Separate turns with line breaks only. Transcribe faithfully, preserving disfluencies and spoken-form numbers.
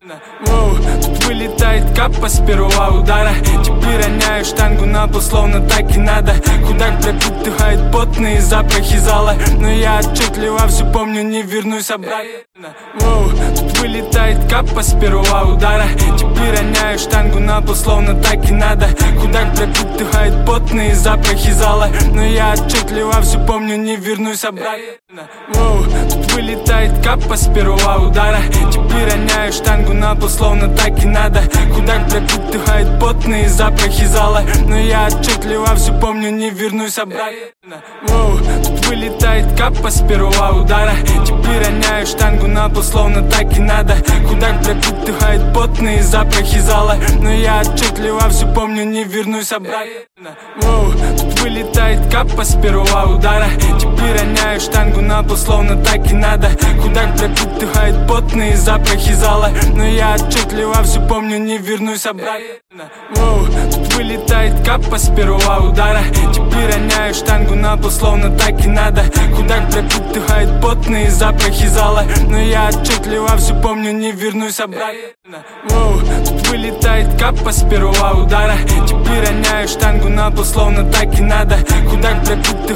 Воу, тут вылетает капа с первого удара. Теперь роняю штангу на пол, словно так и надо. Худак пропитывает потные запахи зала, но я отчетливо все помню, не вернусь обратно. Воу, тут вылетает капа с первого удара. Теперь роняю штангу на пол, словно так и надо. Худак пропитывает потные запахи зала, но я отчетливо все помню, не вернусь обратно. Воу, тут вылетает капа с первого удара. Теперь роняю штангу на пол, словно так и надо. Худак пропитывает потные запахи зала, но я отчетливо все помню, не вернусь обратно. Воу, тут вылетает капа с первого удара. Теперь роняю штангу на пол, словно так и надо. Худак пропитывает потные запахи зала, но я отчетливо все помню, не вернусь обратно. Воу, тут вылетает капа с первого удара. Теперь роняю штангу на пол, словно так и надо. Худак пропитывает потные запахи зала, но я отчетливо все помню, не вернусь обратно. Воу, тут вылетает капа с первого удара. Теперь роняю штангу на пол, словно так и надо. Худак пропитывает потные запахи зала, но я отчетливо все помню, не вернусь обратно. Воу, тут вылетает капа с первого удара. Теперь роняю штангу на пол, словно так и надо. Худак пропитывает